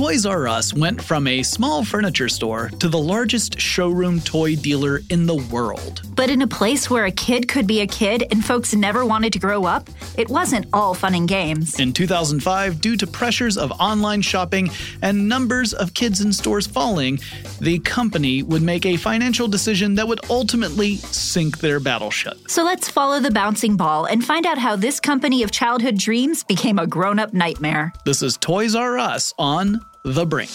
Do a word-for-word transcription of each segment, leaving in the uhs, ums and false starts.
Toys R Us went from a small furniture store to the largest showroom toy dealer in the world. But in a place where a kid could be a kid and folks never wanted to grow up, it wasn't all fun and games. In two thousand five, due to pressures of online shopping and numbers of kids in stores falling, the company would make a financial decision that would ultimately sink their battleship. So let's follow the bouncing ball and find out how this company of childhood dreams became a grown-up nightmare. This is Toys R Us on The Brink.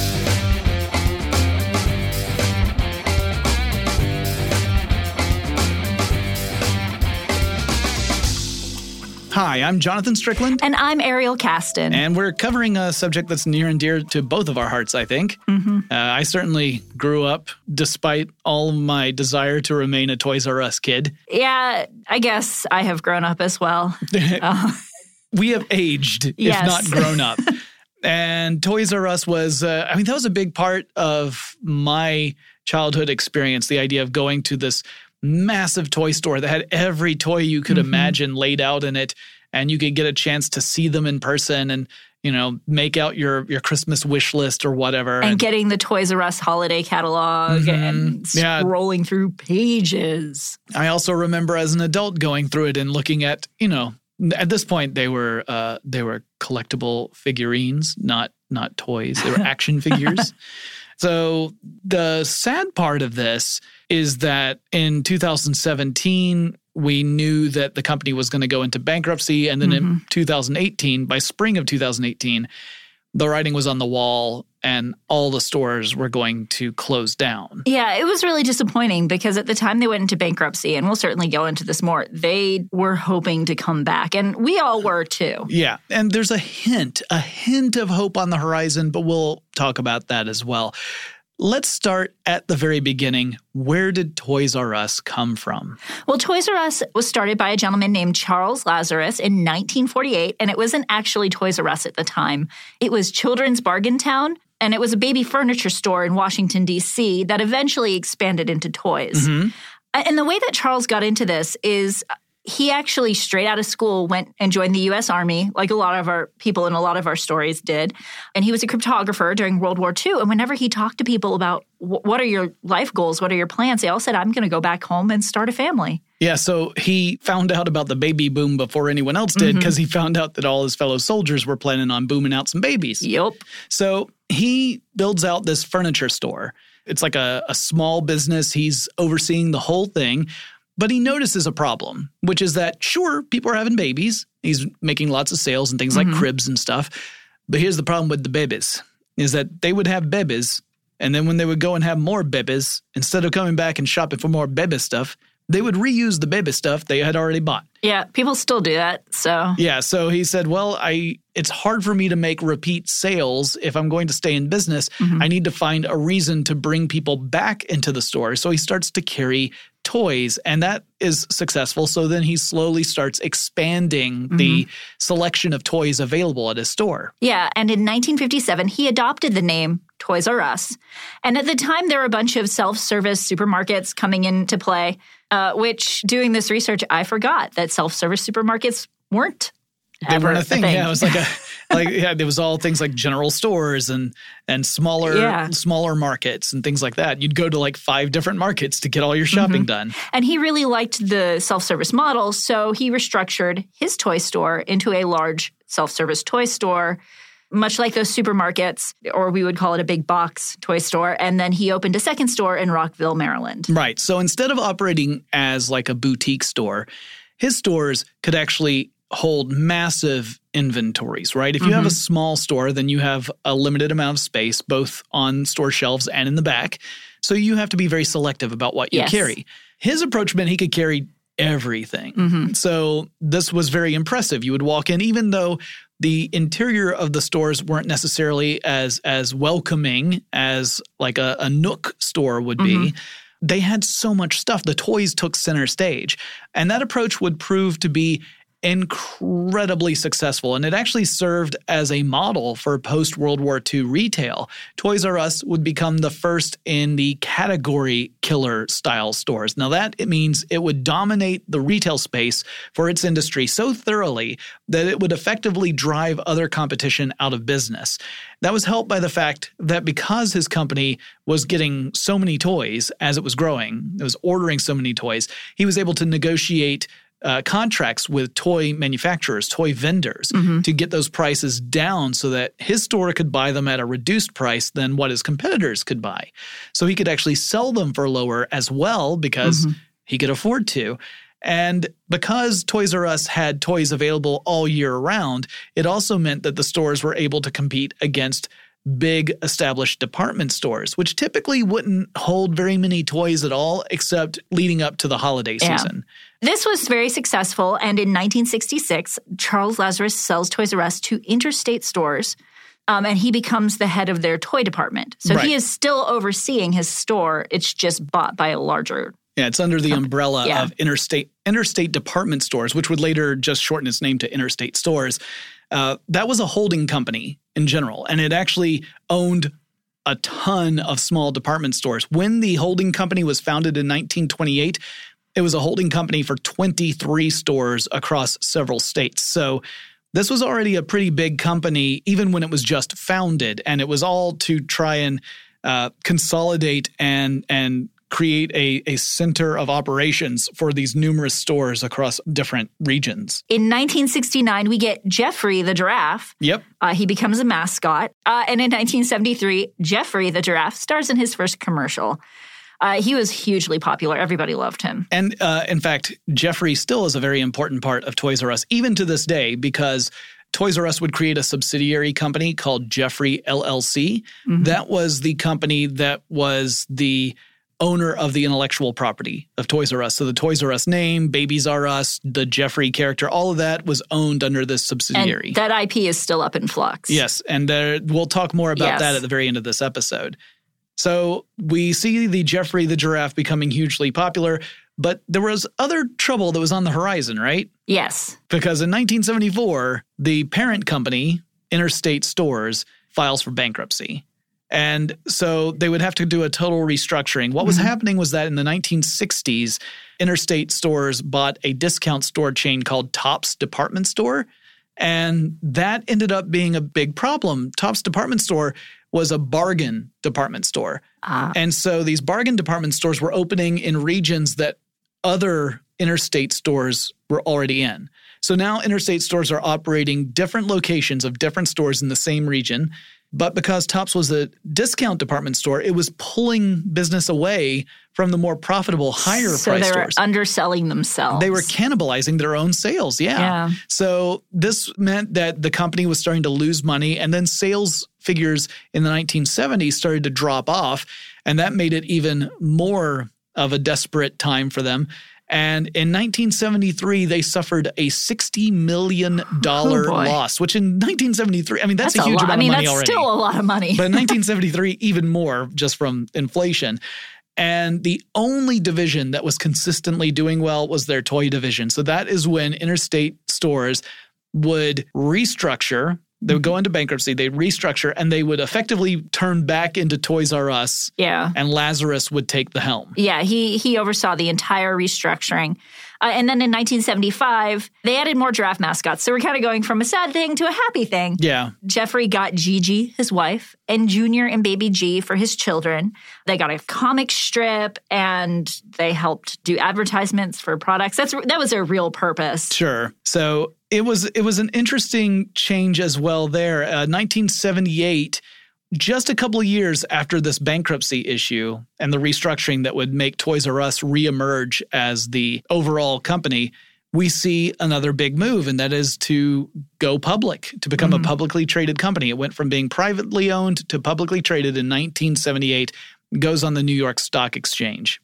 Hi, I'm Jonathan Strickland. And I'm Ariel Caston. And we're covering a subject that's near and dear to both of our hearts, I think. Mm-hmm. Uh, I certainly grew up, despite all of my desire to remain a Toys R Us kid. Yeah, I guess I have grown up as well. uh, we have aged, yes. if not grown up. And Toys R Us was, uh, I mean, that was a big part of my childhood experience, the idea of going to this massive toy store that had every toy you could mm-hmm. imagine laid out in it, and you could get a chance to see them in person and, you know, make out your, your Christmas wish list or whatever. And, and getting the Toys R Us holiday catalog mm-hmm. and scrolling yeah. through pages. I also remember as an adult going through it and looking at, you know, at this point they were uh, they were collectible figurines, not not toys. They were action figures. So the sad part of this is that in two thousand seventeen, we knew that the company was going to go into bankruptcy. And then mm-hmm. in two thousand eighteen, by spring of two thousand eighteen, the writing was on the wall and all the stores were going to close down. Yeah, it was really disappointing because at the time they went into bankruptcy, and we'll certainly go into this more, they were hoping to come back. And we all were too. Yeah, and there's a hint, a hint of hope on the horizon, but we'll talk about that as well. Let's start at the very beginning. Where did Toys R Us come from? Well, Toys R Us was started by a gentleman named Charles Lazarus in nineteen forty-eight, and it wasn't actually Toys R Us at the time. It was Children's Bargain Town, and it was a baby furniture store in Washington, D C that eventually expanded into toys. Mm-hmm. And the way that Charles got into this is he actually, straight out of school, went and joined the U S Army, like a lot of our people in a lot of our stories did. And he was a cryptographer during World War Two. And whenever he talked to people about what are your life goals, what are your plans, they all said, I'm going to go back home and start a family. Yeah, so he found out about the baby boom before anyone else did because mm-hmm. he found out that all his fellow soldiers were planning on booming out some babies. Yep. So he builds out this furniture store. It's like a, a small business. He's overseeing the whole thing. But he notices a problem, which is that, sure, people are having babies. He's making lots of sales and things mm-hmm. like cribs and stuff. But here's the problem with the babies, is that they would have babies, and then when they would go and have more babies, instead of coming back and shopping for more baby stuff, they would reuse the baby stuff they had already bought. Yeah, people still do that, so. Yeah, so he said, well, I it's hard for me to make repeat sales if I'm going to stay in business. Mm-hmm. I need to find a reason to bring people back into the store. So he starts to carry toys, and that is successful. So then he slowly starts expanding mm-hmm. the selection of toys available at his store. Yeah, and in nineteen fifty-seven, he adopted the name Toys R Us. And at the time, there were a bunch of self-service supermarkets coming into play, uh, which, doing this research, I forgot that self-service supermarkets weren't They weren't a thing. a thing. Yeah, it was like a like yeah, there was all things like general stores and and smaller yeah. smaller markets and things like that. You'd go to like five different markets to get all your shopping mm-hmm. done. And he really liked the self-service model, so he restructured his toy store into a large self-service toy store, much like those supermarkets, or we would call it a big box toy store. And then he opened a second store in Rockville, Maryland. Right. So instead of operating as like a boutique store, his stores could actually hold massive inventories, right? If you mm-hmm. have a small store, then you have a limited amount of space, both on store shelves and in the back. So you have to be very selective about what you yes. carry. His approach meant he could carry everything. Mm-hmm. So this was very impressive. You would walk in, even though the interior of the stores weren't necessarily as as welcoming as like a, a Nook store would be. Mm-hmm. They had so much stuff. The toys took center stage. And that approach would prove to be incredibly successful, and it actually served as a model for post-World War Two retail. Toys R Us would become the first in the category killer style stores. Now that it means it would dominate the retail space for its industry so thoroughly that it would effectively drive other competition out of business. That was helped by the fact that because his company was getting so many toys as it was growing, it was ordering so many toys, he was able to negotiate Uh, contracts with toy manufacturers, toy vendors, mm-hmm. to get those prices down so that his store could buy them at a reduced price than what his competitors could buy. So he could actually sell them for lower as well because mm-hmm. he could afford to. And because Toys R Us had toys available all year round, it also meant that the stores were able to compete against big established department stores, which typically wouldn't hold very many toys at all except leading up to the holiday yeah. season. This was very successful, and in nineteen sixty-six, Charles Lazarus sells Toys R Us to Interstate Stores, um, and he becomes the head of their toy department. So right. he is still overseeing his store. It's just bought by a larger Yeah, it's under the umbrella yeah. of Interstate Interstate Department Stores, which would later just shorten its name to Interstate Stores. Uh, that was a holding company in general, and it actually owned a ton of small department stores. When the holding company was founded in nineteen twenty-eight, it was a holding company for twenty-three stores across several states. So this was already a pretty big company even when it was just founded, and it was all to try and uh, consolidate and and create a, a center of operations for these numerous stores across different regions. In nineteen sixty-nine, we get Jeffrey the giraffe. Yep. Uh, he becomes a mascot. Uh, and in nineteen seventy-three, Jeffrey the giraffe stars in his first commercial. Uh, he was hugely popular. Everybody loved him. And uh, in fact, Jeffrey still is a very important part of Toys R Us, even to this day, because Toys R Us would create a subsidiary company called Jeffrey L L C. Mm-hmm. That was the company that was the owner of the intellectual property of Toys R Us. So the Toys R Us name, Babies R Us, the Jeffrey character, all of that was owned under this subsidiary. And that I P is still up in flux. Yes, and there, we'll talk more about yes. that at the very end of this episode. So we see the Jeffrey the giraffe becoming hugely popular, but there was other trouble that was on the horizon, right? Yes. Because in nineteen seventy-four, the parent company, Interstate Stores, files for bankruptcy. And so they would have to do a total restructuring. What was mm-hmm. happening was that in the nineteen sixties, Interstate Stores bought a discount store chain called Tops Department Store. And that ended up being a big problem. Tops Department Store was a bargain department store. Ah. And so these bargain department stores were opening in regions that other interstate stores were already in. So now interstate stores are operating different locations of different stores in the same region. But because Tops was a discount department store, it was pulling business away from the more profitable, higher so price they stores. So they were underselling themselves. They were cannibalizing their own sales, yeah. yeah. So this meant that the company was starting to lose money, and then sales figures in the nineteen seventies started to drop off, and that made it even more of a desperate time for them. And in nineteen seventy-three, they suffered a sixty million dollars oh loss, which in nineteen seventy-three, I mean, that's, that's a huge a amount I mean, of money that's already. Still a lot of money. But in nineteen seventy-three, even more just from inflation. And the only division that was consistently doing well was their toy division. So that is when Interstate Stores would restructure. They would go into bankruptcy, they'd restructure, and they would effectively turn back into Toys R Us. Yeah. And Lazarus would take the helm. Yeah, he he oversaw the entire restructuring. Uh, and then in nineteen seventy-five, they added more giraffe mascots. So we're kind of going from a sad thing to a happy thing. Yeah. Jeffrey got Gigi, his wife, and Junior and Baby G for his children. They got a comic strip, and they helped do advertisements for products. That's That was their real purpose. Sure. So it was it was an interesting change as well there. Uh, nineteen seventy-eight, just a couple of years after this bankruptcy issue and the restructuring that would make Toys R Us reemerge as the overall company, we see another big move, and that is to go public, to become mm-hmm. a publicly traded company. It went from being privately owned to publicly traded in nineteen seventy-eight, goes on the New York Stock Exchange.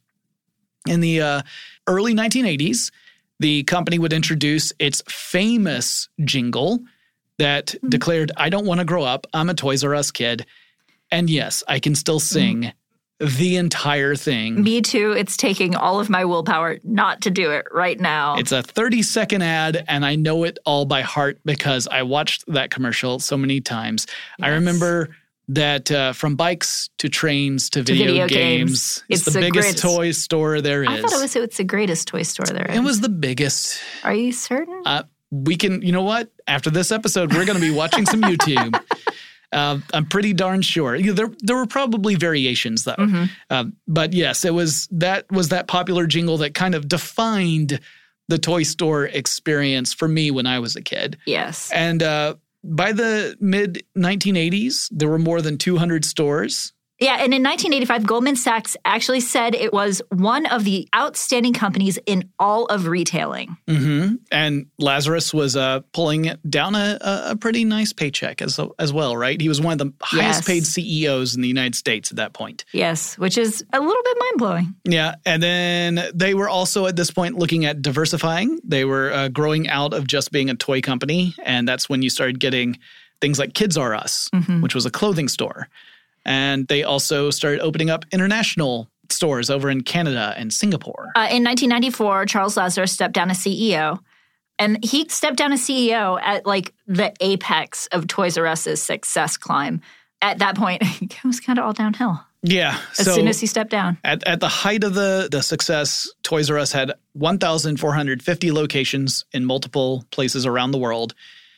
In the uh, early nineteen eighties, the company would introduce its famous jingle that mm-hmm. declared, "I don't want to grow up. I'm a Toys R Us kid." And yes, I can still sing mm-hmm. the entire thing. Me too. It's taking all of my willpower not to do it right now. It's a thirty-second ad, and I know it all by heart because I watched that commercial so many times. Yes. I remember that uh, from bikes to trains to, to video, video games, games it's, it's the, the biggest greatest. toy store there is. I thought it was it's the greatest toy store there is. It was the biggest. Are you certain? Uh, we can, you know what? After this episode, we're going to be watching some YouTube. Uh, I'm pretty darn sure. You know, there there were probably variations though, mm-hmm. uh, but yes, it was that was that popular jingle that kind of defined the toy store experience for me when I was a kid. Yes, and uh, by the mid nineteen eighties, there were more than two hundred stores. Yeah, and in nineteen eighty-five, Goldman Sachs actually said it was one of the outstanding companies in all of retailing. Mm-hmm. And Lazarus was uh, pulling down a, a pretty nice paycheck as as well, right? He was one of the highest yes. paid C E Os in the United States at that point. Yes, which is a little bit mind-blowing. Yeah, and then they were also at this point looking at diversifying. They were uh, growing out of just being a toy company, and that's when you started getting things like Kids R Us, mm-hmm. which was a clothing store. And they also started opening up international stores over in Canada and Singapore. Uh, in nineteen ninety-four, Charles Lazarus stepped down as C E O. And he stepped down as C E O at like the apex of Toys R Us's success climb. At that point, it was kind of all downhill. Yeah. As so soon as he stepped down. At, at the height of the, the success, Toys R Us had one thousand four hundred fifty locations in multiple places around the world.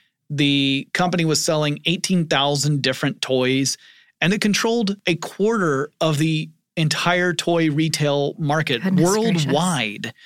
The company was selling eighteen thousand different toys. And it controlled a quarter of the entire toy retail market Goodness worldwide. Gracious.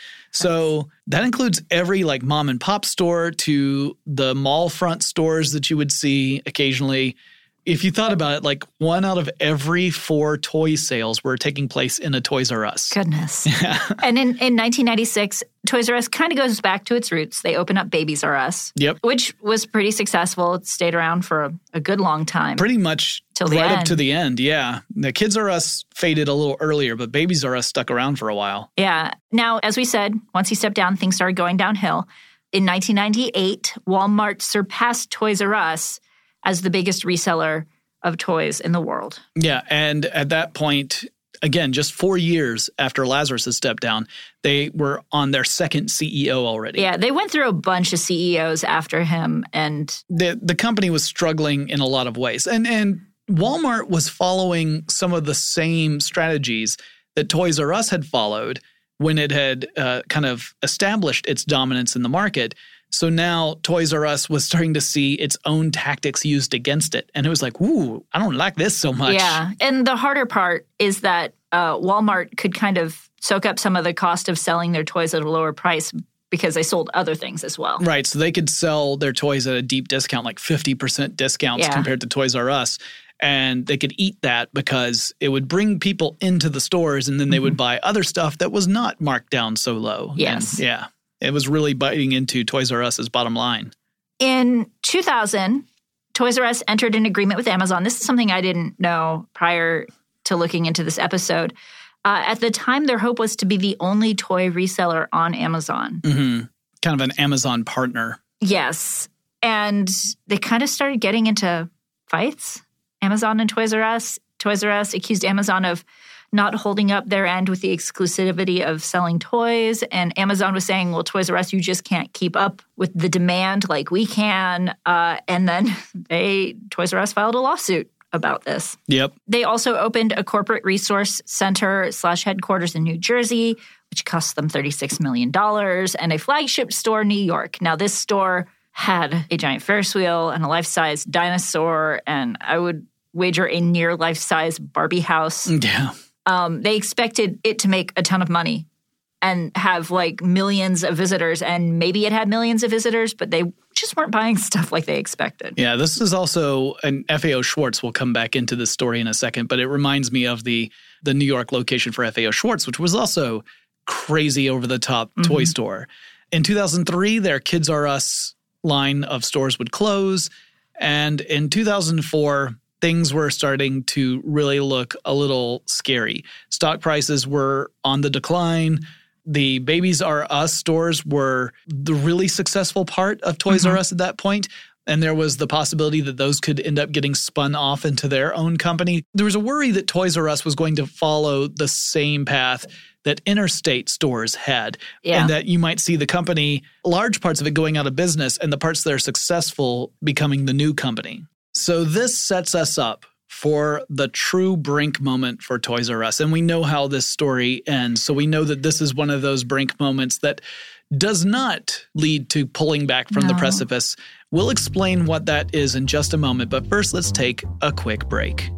So that includes every like mom and pop store to the mall front stores that you would see occasionally. If you thought about it, like one out of every four toy sales were taking place in a Toys R Us. Goodness. Yeah. And in, in nineteen ninety-six, Toys R Us kind of goes back to its roots. They open up Babies R Us, yep. which was pretty successful. It stayed around for a, a good long time. Pretty much Till the right end. up to the end, yeah. The Kids R Us faded a little earlier, but Babies R Us stuck around for a while. Yeah. Now, as we said, once he stepped down, things started going downhill. In nineteen ninety-eight, Walmart surpassed Toys R Us as the biggest reseller of toys in the world. Yeah, and at that point, again, just four years after Lazarus had stepped down, they were on their second C E O already. Yeah, they went through a bunch of C E Os after him, and the the company was struggling in a lot of ways. And and Walmart was following some of the same strategies that Toys R Us had followed when it had uh, kind of established its dominance in the market. So now Toys R Us was starting to see its own tactics used against it. And it was like, ooh, I don't like this so much. Yeah. And the harder part is that uh, Walmart could kind of soak up some of the cost of selling their toys at a lower price because they sold other things as well. Right. So they could sell their toys at a deep discount, like fifty percent discounts yeah. compared to Toys R Us. And they could eat that because it would bring people into the stores and then they mm-hmm. would buy other stuff that was not marked down so low. Yes. And yeah. It was really biting into Toys R Us's bottom line. In two thousand, Toys R Us entered an agreement with Amazon. This is something I didn't know prior to looking into this episode. Uh, at the time, their hope was to be the only toy reseller on Amazon. Mm-hmm. Kind of an Amazon partner. Yes. And they kind of started getting into fights. Amazon and Toys R Us. Toys R Us accused Amazon of not holding up their end with the exclusivity of selling toys. And Amazon was saying, well, Toys R Us, you just can't keep up with the demand like we can. Uh, and then they Toys R Us filed a lawsuit about this. Yep. They also opened a corporate resource center slash headquarters in New Jersey, which cost them thirty-six million dollars, and a flagship store in New York. Now, this store had a giant Ferris wheel and a life-size dinosaur, and I would wager a near life-size Barbie house. Yeah. Um, they expected it to make a ton of money and have like millions of visitors. And maybe it had millions of visitors, but they just weren't buying stuff like they expected. Yeah, this is also an F A O Schwarz. We'll come back into this story in a second, but it reminds me of the the New York location for F A O Schwarz, which was also crazy over-the-top mm-hmm. toy store. In two thousand three, their Kids R Us line of stores would close. And in two thousand four, things were starting to really look a little scary. Stock prices were on the decline. The Babies R Us stores were the really successful part of Toys mm-hmm. R Us at that point. and there was the possibility that those could end up getting spun off into their own company. There was a worry that Toys R Us was going to follow the same path that interstate stores had, yeah. and that you might see the company, large parts of it going out of business, and the parts that are successful becoming the new company. So this sets us up for the true brink moment for Toys R Us. And we know how this story ends. So we know that this is one of those brink moments that does not lead to pulling back from no. the precipice. We'll explain what that is in just a moment. But first, let's take a quick break.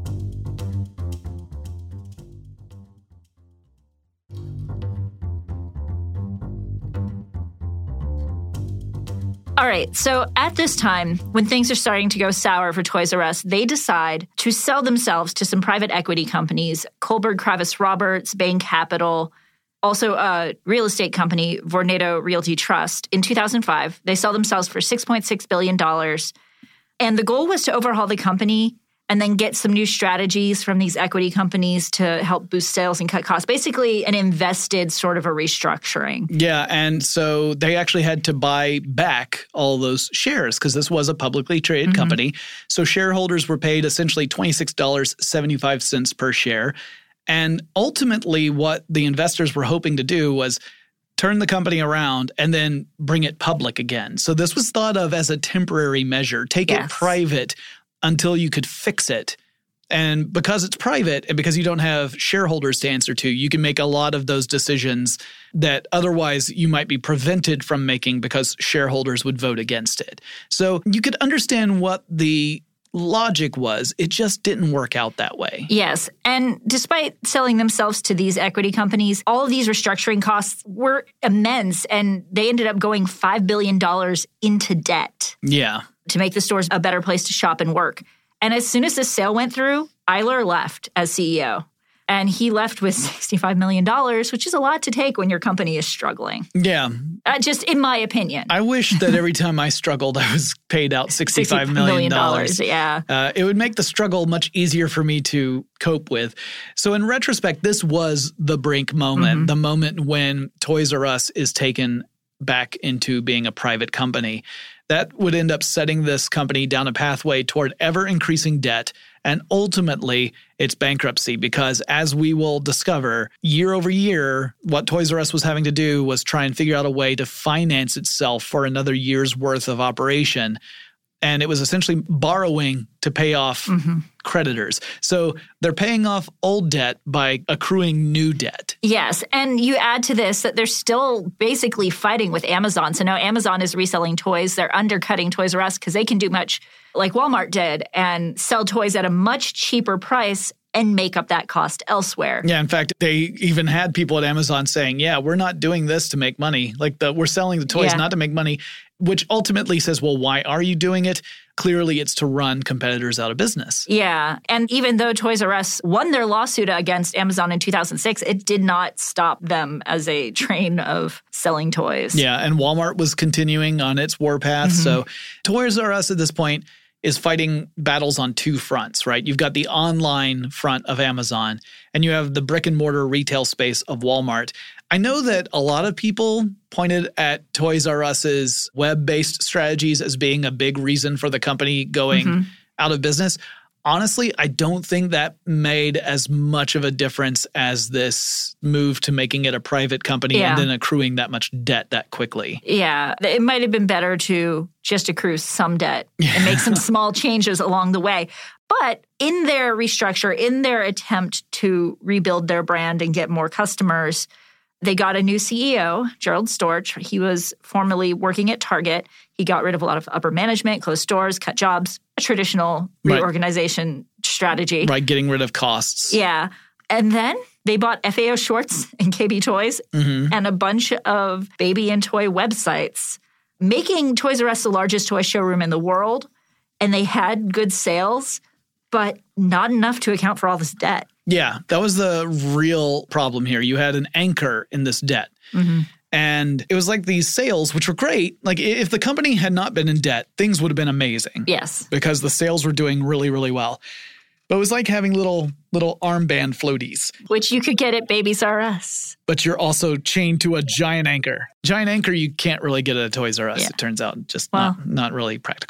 All right, so at this time, when things are starting to go sour for Toys R Us, they decide to sell themselves to some private equity companies, Kohlberg Kravis Roberts, Bain Capital, also a real estate company, Vornado Realty Trust. In two thousand five, they sell themselves for six point six billion dollars. And the goal was to overhaul the company and then get some new strategies from these equity companies to help boost sales and cut costs. Basically, an invested sort of a restructuring. Yeah, and so they actually had to buy back all those shares because this was a publicly traded mm-hmm. company. So shareholders were paid essentially twenty-six dollars and seventy-five cents per share. And ultimately, what the investors were hoping to do was turn the company around and then bring it public again. So this was thought of as a temporary measure. Take yes. it private until you could fix it. And because it's private and because you don't have shareholders to answer to, you can make a lot of those decisions that otherwise you might be prevented from making because shareholders would vote against it. So you could understand what the logic was. It just didn't work out that way. Yes. And despite selling themselves to these equity companies, all of these restructuring costs were immense, and they ended up going five billion dollars into debt. Yeah. To make the stores a better place to shop and work. And as soon as this sale went through, Eyler left as C E O. And he left with sixty-five million dollars, which is a lot to take when your company is struggling. Yeah. Uh, just in my opinion. I wish that every time I struggled, I was paid out sixty-five million dollars. Yeah. Uh, it would make the struggle much easier for me to cope with. So in retrospect, this was the brink moment, mm-hmm. the moment when Toys R Us is taken back into being a private company. That would end up setting this company down a pathway toward ever-increasing debt and ultimately its bankruptcy, because as we will discover, year over year, what Toys R Us was having to do was try and figure out a way to finance itself for another year's worth of operation. And it was essentially borrowing to pay off mm-hmm. creditors. So they're paying off old debt by accruing new debt. Yes. And you add to this that they're still basically fighting with Amazon. So now Amazon is reselling toys. They're undercutting Toys R Us because they can do much like Walmart did and sell toys at a much cheaper price and make up that cost elsewhere. Yeah, in fact, they even had people at Amazon saying, yeah, we're not doing this to make money. Like the we're selling the toys yeah. not to make money, which ultimately says, well, why are you doing it? Clearly, it's to run competitors out of business. Yeah. And even though Toys R Us won their lawsuit against Amazon in two thousand six, it did not stop them as a train of selling toys. Yeah. And Walmart was continuing on its warpath. Mm-hmm. So Toys R Us at this point is fighting battles on two fronts, right? You've got the online front of Amazon, and you have the brick and mortar retail space of Walmart. I know that a lot of people pointed at Toys R Us's web-based strategies as being a big reason for the company going mm-hmm. out of business. Honestly, I don't think that made as much of a difference as this move to making it a private company yeah. and then accruing that much debt that quickly. Yeah, it might have been better to just accrue some debt yeah. and make some small changes along the way. But in their restructure, in their attempt to rebuild their brand and get more customers, they got a new C E O, Gerald Storch. He was formerly working at Target. He got rid of a lot of upper management, closed stores, cut jobs, a traditional reorganization right. strategy. Right, getting rid of costs. Yeah. And then they bought F A O Schwarz and K B Toys mm-hmm. and a bunch of baby and toy websites, making Toys R Us the largest toy showroom in the world. And they had good sales, but not enough to account for all this debt. Yeah, that was the real problem here. You had an anchor in this debt. Mm-hmm. And it was like these sales, which were great. Like if the company had not been in debt, things would have been amazing. Yes. Because the sales were doing really, really well. But it was like having little little armband floaties. Which you could get at Babies R Us. But you're also chained to a giant anchor. Giant anchor you can't really get at a Toys R Us, yeah. it turns out. Just well, not, not really practical.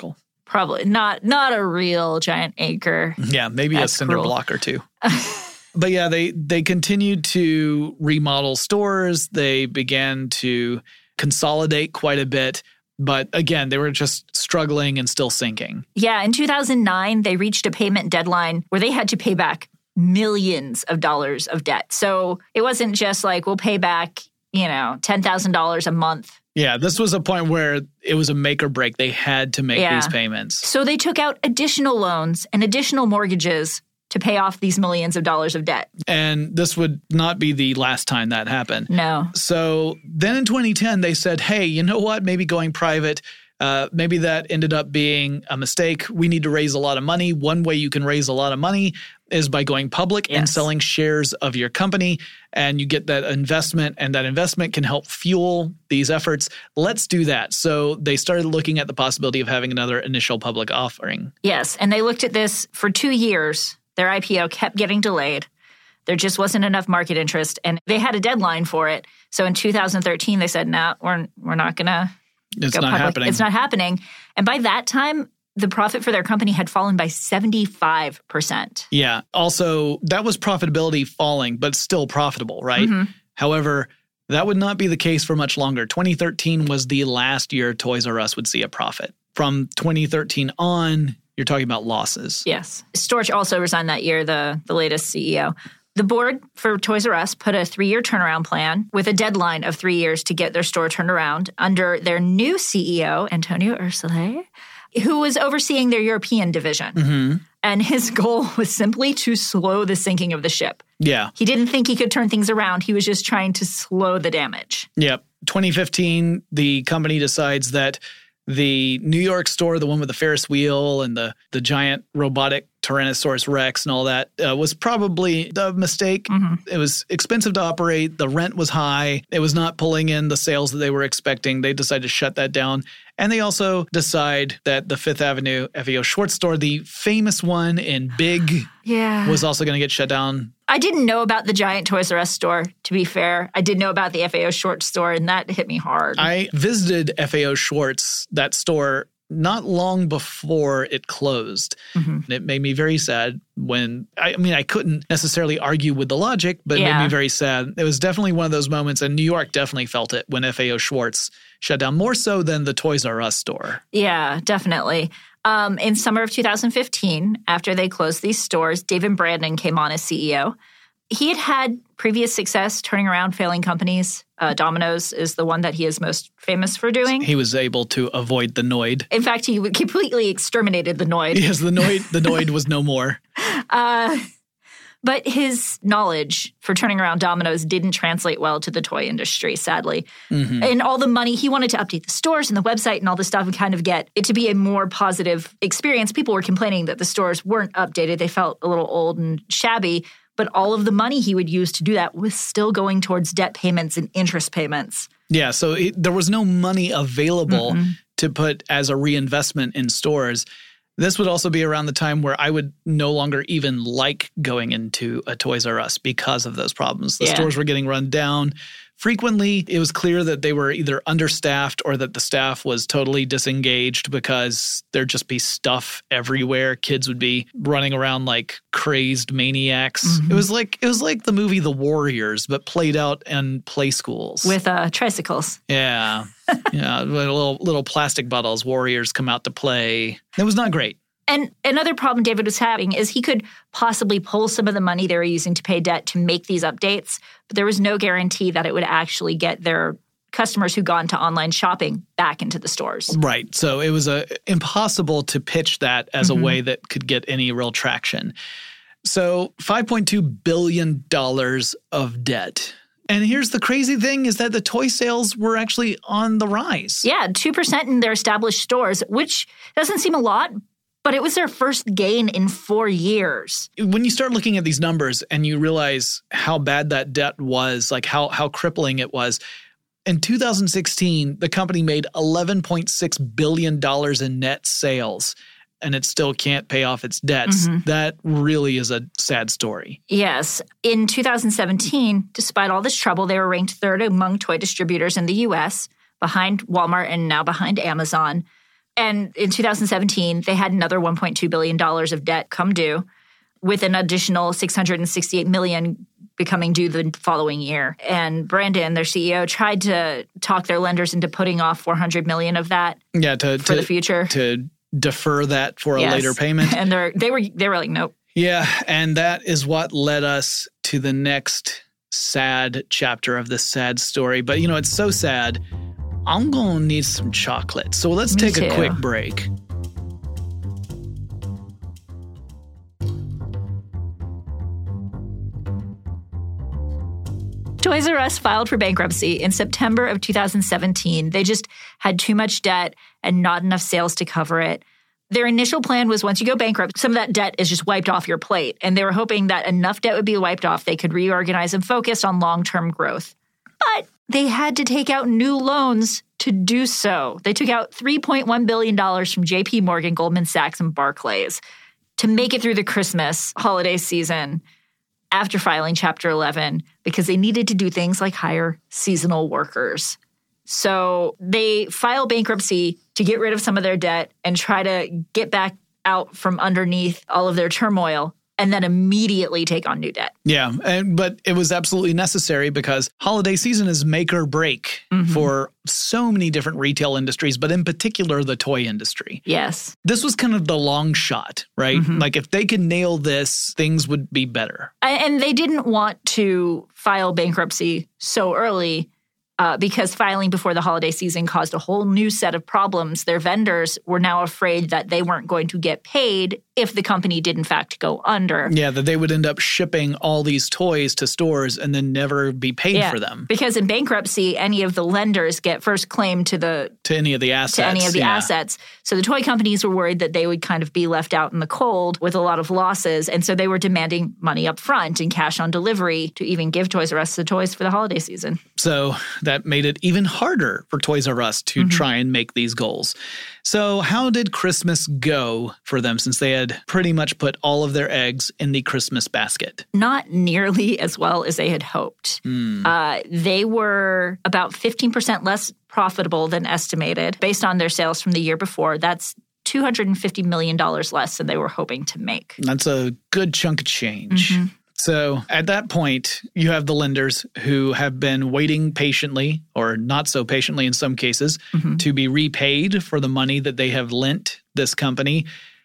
Probably not not a real giant acre. Yeah, maybe That's a cinder cruel. block or two. But yeah, they they continued to remodel stores. They began to consolidate quite a bit. But again, they were just struggling and still sinking. Yeah, in two thousand nine, they reached a payment deadline where they had to pay back millions of dollars of debt. So it wasn't just like, we'll pay back, you know, ten thousand dollars a month. Yeah, this was a point where it was a make or break. They had to make Yeah. these payments. So they took out additional loans and additional mortgages to pay off these millions of dollars of debt. And this would not be the last time that happened. No. So then in twenty ten, they said, hey, you know what? Maybe going private, uh, maybe that ended up being a mistake. We need to raise a lot of money. One way you can raise a lot of money is by going public and Yes. selling shares of your company. And you get that investment, and that investment can help fuel these efforts. Let's do that. So they started looking at the possibility of having another initial public offering. Yes, and they looked at this for two years. Their I P O kept getting delayed. There just wasn't enough market interest, and they had a deadline for it. So in two thousand thirteen, they said, "No, we're we're not gonna It's go not public. happening. It's not happening." And by that time, the profit for their company had fallen by seventy-five percent. Yeah. Also, that was profitability falling, but still profitable, right? Mm-hmm. However, that would not be the case for much longer. twenty thirteen was the last year Toys R Us would see a profit. From twenty thirteen on, you're talking about losses. Yes. Storch also resigned that year, the, the latest C E O. The board for Toys R Us put a three-year turnaround plan with a deadline of three years to get their store turned around under their new C E O, Antonio Ursule, who was overseeing their European division. Mm-hmm. And his goal was simply to slow the sinking of the ship. Yeah. He didn't think he could turn things around. He was just trying to slow the damage. Yep. twenty fifteen, the company decides that the New York store, the one with the Ferris wheel and the, the giant robotic Tyrannosaurus Rex and all that, uh, was probably the mistake. Mm-hmm. It was expensive to operate. The rent was high. It was not pulling in the sales that they were expecting. They decided to shut that down. And they also decide that the Fifth Avenue F A O Schwarz store, the famous one in Big, Yeah. was also going to get shut down. I didn't know about the giant Toys R Us store, to be fair. I did know about the F A O Schwarz store, and that hit me hard. I visited F A O Schwarz, that store, not long before it closed. Mm-hmm. It made me very sad when, I, I mean, I couldn't necessarily argue with the logic, but it Yeah. made me very sad. It was definitely one of those moments, and New York definitely felt it when F A O Schwarz shut down, more so than the Toys R Us store. Yeah, definitely. Um, in summer of two thousand fifteen, after they closed these stores, David Brandon came on as C E O. He had had previous success turning around failing companies. Uh, Domino's is the one that he is most famous for doing. He was able to avoid the Noid. In fact, he completely exterminated the Noid. Yes, the Noid, the Noid was no more. Uh, but his knowledge for turning around Domino's didn't translate well to the toy industry, sadly. Mm-hmm. And all the money, he wanted to update the stores and the website and all this stuff and kind of get it to be a more positive experience. People were complaining that the stores weren't updated. They felt a little old and shabby. But all of the money he would use to do that was still going towards debt payments and interest payments. Yeah, so it, there was no money available Mm-mm. to put as a reinvestment in stores. This would also be around the time where I would no longer even like going into a Toys R Us because of those problems. The Yeah. stores were getting run down. Frequently, it was clear that they were either understaffed or that the staff was totally disengaged because there'd just be stuff everywhere. Kids would be running around like crazed maniacs. Mm-hmm. It was like it was like the movie The Warriors, but played out in play schools. With uh, tricycles. Yeah. Yeah. Little little plastic bottles, warriors come out to play. It was not great. And another problem David was having is he could possibly pull some of the money they were using to pay debt to make these updates, but there was no guarantee that it would actually get their customers who gone to online shopping back into the stores. Right. So it was a, impossible to pitch that as Mm-hmm. a way that could get any real traction. So five point two billion dollars of debt. And here's the crazy thing is that the toy sales were actually on the rise. Yeah, two percent in their established stores, which doesn't seem a lot, but it was their first gain in four years. When you start looking at these numbers and you realize how bad that debt was, like how how crippling it was, in two thousand sixteen, the company made eleven point six billion dollars in net sales, and it still can't pay off its debts. Mm-hmm. That really is a sad story. Yes. In two thousand seventeen, despite all this trouble, they were ranked third among toy distributors in the U S, behind Walmart and now behind Amazon. And in two thousand seventeen, they had another one point two billion dollars of debt come due, with an additional six hundred sixty-eight million dollars becoming due the following year. And Brandon, their C E O, tried to talk their lenders into putting off four hundred million dollars of that yeah, to, for to, the future. To defer that for a yes. later payment. And they're, they were they were like, nope. Yeah, and that is what led us to the next sad chapter of this sad story. But, you know, it's so sad, I'm going to need some chocolate. So let's Me take too. a quick break. Toys R Us filed for bankruptcy in September of two thousand seventeen. They just had too much debt and not enough sales to cover it. Their initial plan was once you go bankrupt, some of that debt is just wiped off your plate. And they were hoping that enough debt would be wiped off, they could reorganize and focus on long-term growth. But they had to take out new loans to do so. They took out three point one billion dollars from J P Morgan, Goldman Sachs, and Barclays to make it through the Christmas holiday season after filing Chapter eleven, because they needed to do things like hire seasonal workers. So they file bankruptcy to get rid of some of their debt and try to get back out from underneath all of their turmoil, and then immediately take on new debt. Yeah, and, but it was absolutely necessary because holiday season is make or break mm-hmm. for so many different retail industries, but in particular the toy industry. Yes. This was kind of the long shot, right? Mm-hmm. Like if they could nail this, things would be better. And they didn't want to file bankruptcy so early uh, because filing before the holiday season caused a whole new set of problems. Their vendors were now afraid that they weren't going to get paid if the company did in fact go under. Yeah, that they would end up shipping all these toys to stores and then never be paid yeah, for them. Because in bankruptcy, any of the lenders get first claim to the to any of the assets. To any of the yeah. assets. So the toy companies were worried that they would kind of be left out in the cold with a lot of losses. And so they were demanding money up front and cash on delivery to even give Toys R Us the toys for the holiday season. So that made it even harder for Toys R Us to mm-hmm. try and make these goals. So how did Christmas go for them since they had pretty much put all of their eggs in the Christmas basket? Not nearly as well as they had hoped. Mm. Uh, they were about fifteen percent less profitable than estimated based on their sales from the year before. That's two hundred fifty million dollars less than they were hoping to make. That's a good chunk of change. Mm-hmm. So at that point, you have the lenders who have been waiting patiently, or not so patiently in some cases, mm-hmm. to be repaid for the money that they have lent this company.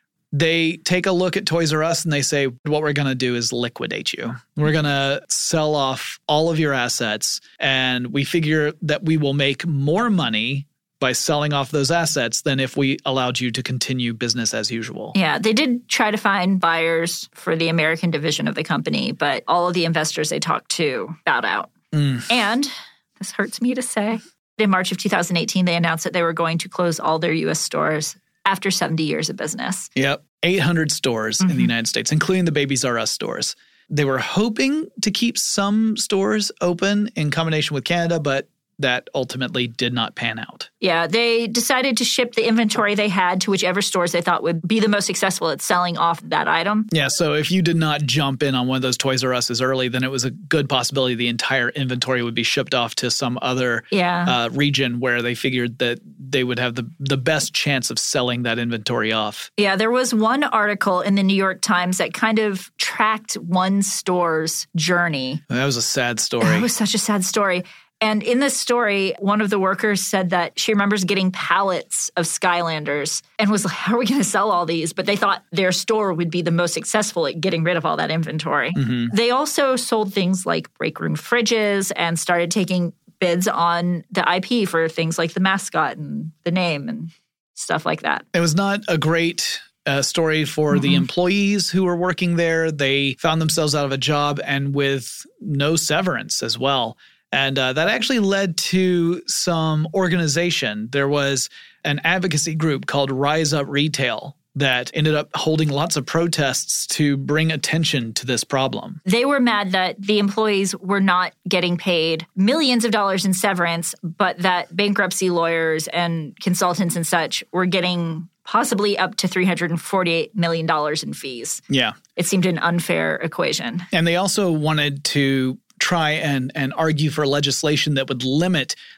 They take a look at Toys R Us and they say, what we're going to do is liquidate you. We're going to sell off all of your assets, and we figure that we will make more money by selling off those assets than if we allowed you to continue business as usual. Yeah, they did try to find buyers for the American division of the company, but all of the investors they talked to bowed out. Mm. And, this hurts me to say, in March of two thousand eighteen, they announced that they were going to close all their U S stores after seventy years of business. Yep, eight hundred stores mm-hmm. in the United States, including the Babies R Us stores. They were hoping to keep some stores open in combination with Canada, but that ultimately did not pan out. Yeah, they decided to ship the inventory they had to whichever stores they thought would be the most successful at selling off that item. Yeah, so if you did not jump in on one of those Toys R Us's early, then it was a good possibility the entire inventory would be shipped off to some other yeah. uh, region where they figured that they would have the, the best chance of selling that inventory off. Yeah, there was one article in the New York Times that kind of tracked one store's journey. That was a sad story. It was such a sad story. And in this story, one of the workers said that she remembers getting pallets of Skylanders and was like, how are we going to sell all these? But they thought their store would be the most successful at getting rid of all that inventory. Mm-hmm. They also sold things like break room fridges and started taking bids on the I P for things like the mascot and the name and stuff like that. It was not a great uh, story for mm-hmm. the employees who were working there. They found themselves out of a job and with no severance as well. And uh, that actually led to some organization. There was an advocacy group called Rise Up Retail that ended up holding lots of protests to bring attention to this problem. They were mad that the employees were not getting paid millions of dollars in severance, but that bankruptcy lawyers and consultants and such were getting possibly up to three hundred forty-eight million dollars in fees. Yeah. It seemed an unfair equation. And they also wanted to try and, and argue for legislation that would limit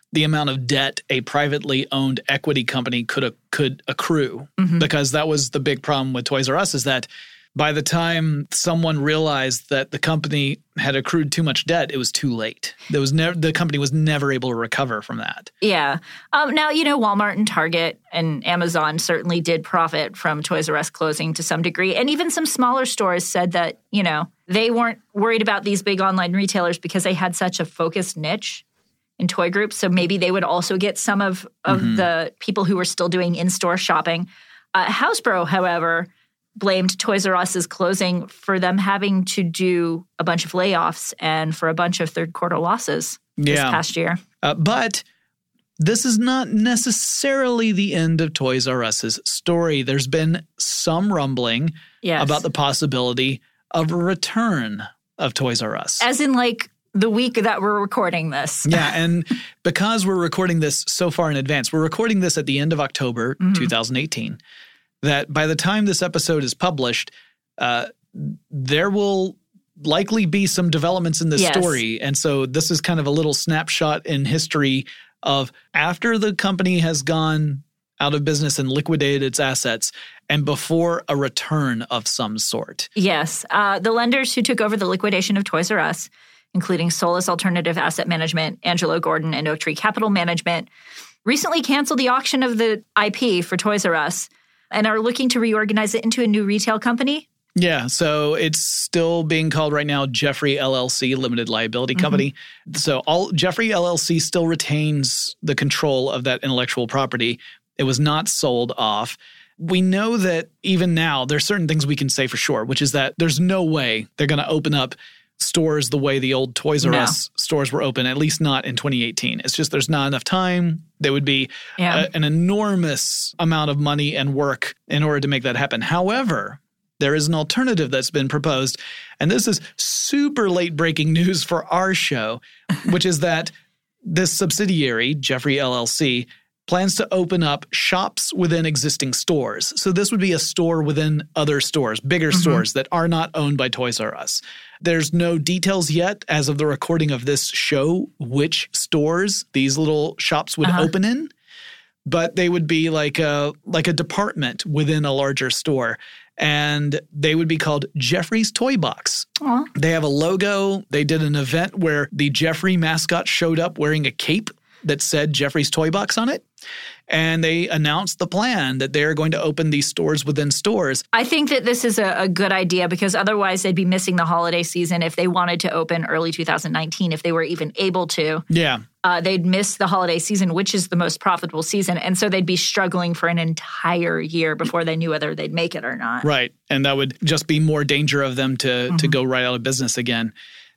the amount of debt a privately owned equity company could uh, could accrue. Mm-hmm. Because that was the big problem with Toys R Us, is that by the time someone realized that the company had accrued too much debt, it was too late. There was never the company was never able to recover from that. Yeah. Um, now, you know, Walmart and Target and Amazon certainly did profit from Toys R Us closing to some degree. And even some smaller stores said that, you know, they weren't worried about these big online retailers because they had such a focused niche in toy groups. So maybe they would also get some of, of mm-hmm. the people who were still doing in-store shopping. Uh, Hasbro, however, blamed Toys R Us's closing for them having to do a bunch of layoffs and for a bunch of third quarter losses this yeah. past year. Uh, but this is not necessarily the end of Toys R Us's story. There's been some rumbling yes. about the possibility of a return of Toys R Us. As in like the week that we're recording this. Yeah, and because we're recording this so far in advance, we're recording this at the end of October mm-hmm. two thousand eighteen, that by the time this episode is published, uh, there will likely be some developments in the yes. story. And so this is kind of a little snapshot in history of after the company has gone out of business and liquidated its assets and before a return of some sort. Yes. Uh, the lenders who took over the liquidation of Toys R Us, including Solus Alternative Asset Management, Angelo Gordon, and Oak Tree Capital Management, recently canceled the auction of the I P for Toys R Us and are looking to reorganize it into a new retail company. Yeah, so it's still being called right now Jeffrey L L C, Limited Liability mm-hmm. Company. So all Jeffrey L L C still retains the control of that intellectual property. It was not sold off. We know that even now there's certain things we can say for sure, which is that there's no way they're going to open up stores the way the old Toys R Us no. stores were open, at least not in twenty eighteen. It's just there's not enough time. There would be yeah. a, an enormous amount of money and work in order to make that happen. However, there is an alternative that's been proposed, and this is super late-breaking news for our show, which is that this subsidiary, Jeffrey L L C, plans to open up shops within existing stores. So this would be a store within other stores, bigger mm-hmm. stores that are not owned by Toys R Us. There's no details yet as of the recording of this show which stores these little shops would uh-huh. open in, but they would be like a like a department within a larger store. And they would be called Jeffrey's Toy Box. Aww. They have a logo. They did an event where the Jeffrey mascot showed up wearing a cape that said Jeffrey's Toy Box on it. And they announced the plan that they're going to open these stores within stores. I think that this is a, a good idea because otherwise they'd be missing the holiday season if they wanted to open early two thousand nineteen, if they were even able to. Yeah. Uh, they'd miss the holiday season, which is the most profitable season. And so they'd be struggling for an entire year before they knew whether they'd make it or not. Right. And that would just be more danger of them to, mm-hmm. to go right out of business again.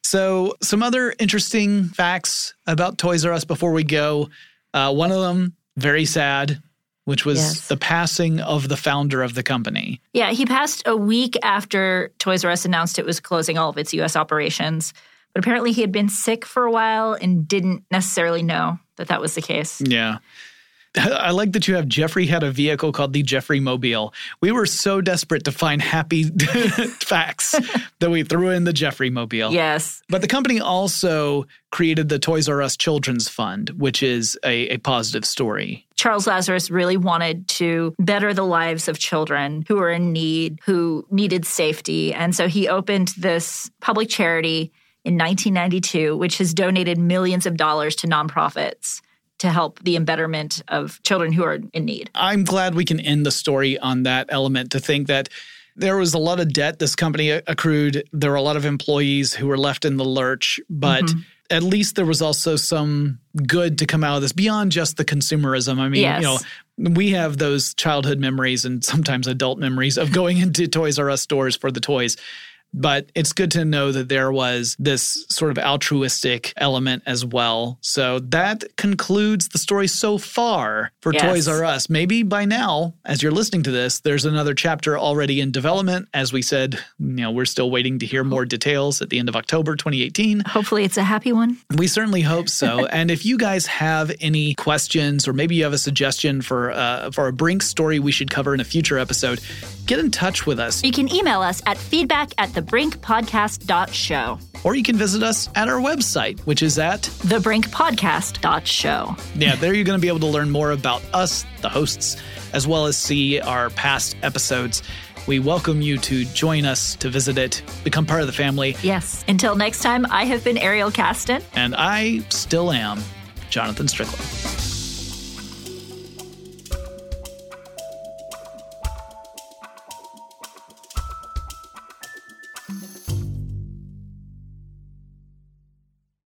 So some other interesting facts about Toys R Us before we go. Uh, one of them, very sad, which was yes. the passing of the founder of the company. Yeah, he passed a week after Toys R Us announced it was closing all of its U S operations. But apparently he had been sick for a while and didn't necessarily know that that was the case. Yeah. I like that you have Jeffrey had a vehicle called the Jeffrey Mobile. We were so desperate to find happy facts that we threw in the Jeffrey Mobile. Yes. But the company also created the Toys R Us Children's Fund, which is a, a positive story. Charles Lazarus really wanted to better the lives of children who were in need, who needed safety. And so he opened this public charity in nineteen ninety-two, which has donated millions of dollars to nonprofits to help the embetterment of children who are in need. I'm glad we can end the story on that element, to think that there was a lot of debt this company accrued. There were a lot of employees who were left in the lurch, but mm-hmm. at least there was also some good to come out of this beyond just the consumerism. I mean, yes. you know, we have those childhood memories and sometimes adult memories of going into Toys R Us stores for the toys. But it's good to know that there was this sort of altruistic element as well. So that concludes the story so far for yes. Toys R Us. Maybe by now, as you're listening to this, there's another chapter already in development. As we said, you know, we're still waiting to hear more details at the end of October twenty eighteen. Hopefully it's a happy one. We certainly hope so. And if you guys have any questions, or maybe you have a suggestion for, uh, for a Brink story we should cover in a future episode, get in touch with us. You can email us at feedback at the the brink podcast dot show. Or you can visit us at our website, which is at the brink podcast dot show. Yeah, there you're going to be able to learn more about us, the hosts, as well as see our past episodes. We welcome you to join us, to visit it, become part of the family. Yes. Until next time, I have been Ariel Caston. And I still am Jonathan Strickland.